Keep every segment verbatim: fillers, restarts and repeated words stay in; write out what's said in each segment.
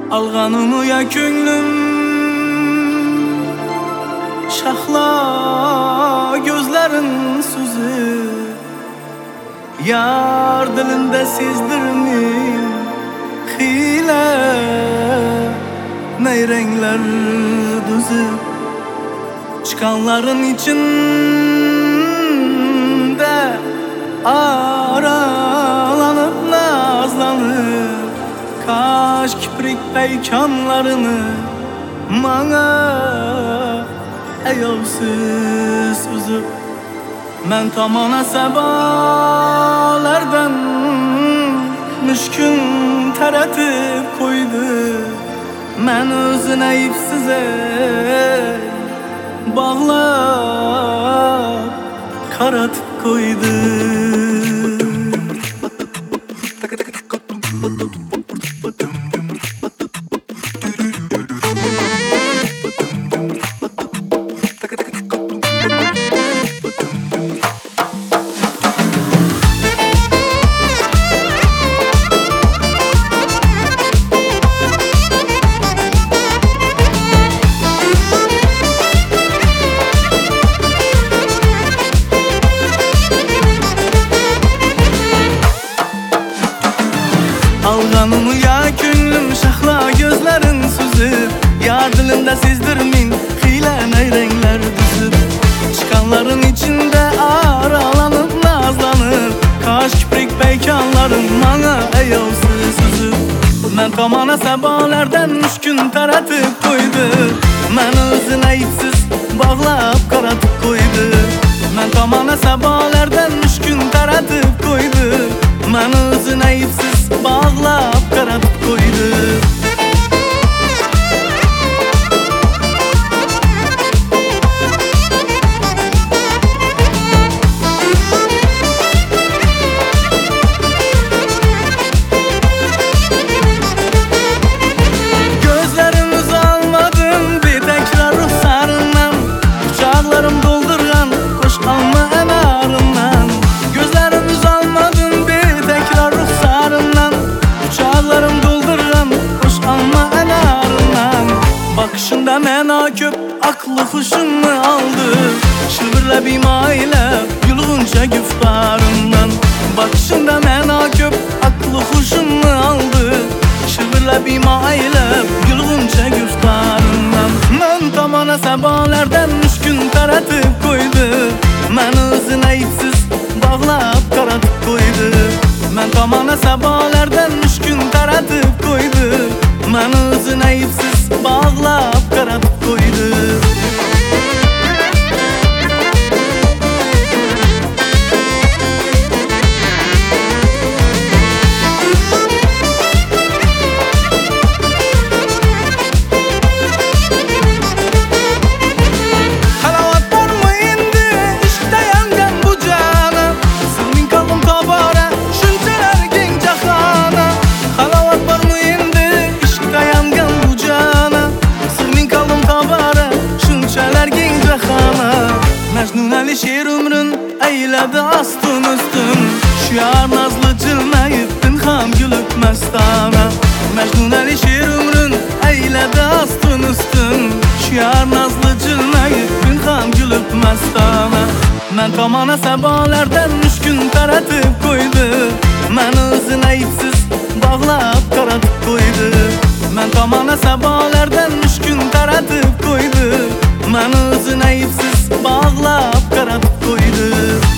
Alğanımı ya könlüm şahla gözlerin sözü yar dilinde sezdirmeyim hile neyrenkler düzü çıkanların içinde aralanıp nazlanıp kaş kiprik peykanlarını bana ayovsiz uzib men tomona sabolardan mushkun taratib qo'ydi men o'zini ayibsiz bog'lab qaratib qo'ydi. Alğanımı ya könlüm şahla gözlerin sözü yar dilimde sezdirmeyin hile neyrenkler düzüp çıkanların içinde aralanıp nazlanıp kaş kiprik peykanların bana ayovsiz uzib men tomona sabolardan mushkun taratib qo'ydi men o'zini ayibsiz bog'lab qaratib qo'ydi men tomona sabolardan mushkun taratib qo'ydi men o'zini ayibsiz bağlap qaratib qo'ydi. Gözlerimiz almadım bir tekrar ruhsarından kucaklarım doldurgan hoş alma enarından gözlerimiz almadım bir tekrar ruhsarından kucaklarım doldurgan hoş alma enarından bakışında mena köp aklı huşummu aldı şıvırla bir maile yulğunca güftarından bakışında mena köp aklı huşummu aldı şıvırla bir maile yulğunca güftarından men tomona sabolardan mushkun taratib qo'ydi men o'zini ayibsiz bog'lab qaratib qo'ydi men tomona sabolardan mushkun taratib qo'ydi men o'zini ayibsiz bog'lab qaratib qo'ydi. Mecnun Ali şiir ömrün eyledi astın üstün şu yar nazlı cilmeyip pinham gülüp mestana Mecnun Ali şiir ömrün eyledi astın üstün şu yar nazlı cilmeyip pinham gülüp mestana men tomona sabolardan mushkun taratib qo'ydi men o'zini ayibsiz bog'lab qaratib qo'ydi men tomona sabolardan mushkun taratib qo'ydi men o'zini ayibsiz bog'lab qaratib qo'ydi.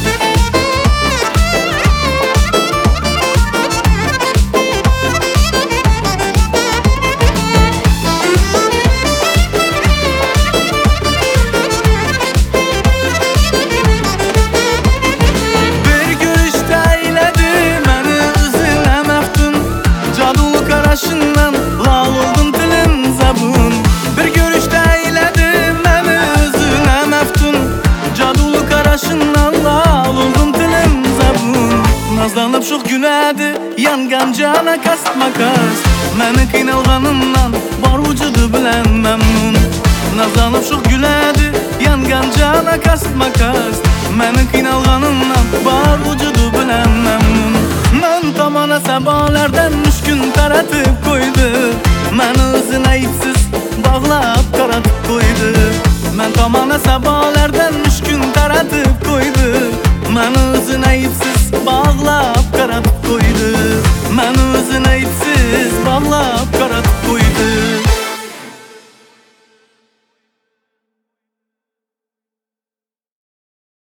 Bir görüşte eyledi meni o'zine meftun cadulu qarashidan lal oldum tilim zabun bir görüşte eyledi meni o'zine meftun cadulu qarashidan lal oldum tilim zabun nazlanıp şu günedi yangan cana kastma kast meni qiynalganimdan bor vücudu bilen memnun nazlanıp şu güledi yangan cana kastma kast meni qiynalganimdan bor vücudu bilen memnun men tomona sabolardan mushkun taratib qo'ydi meni Men tomona sabolardan müşkün taratib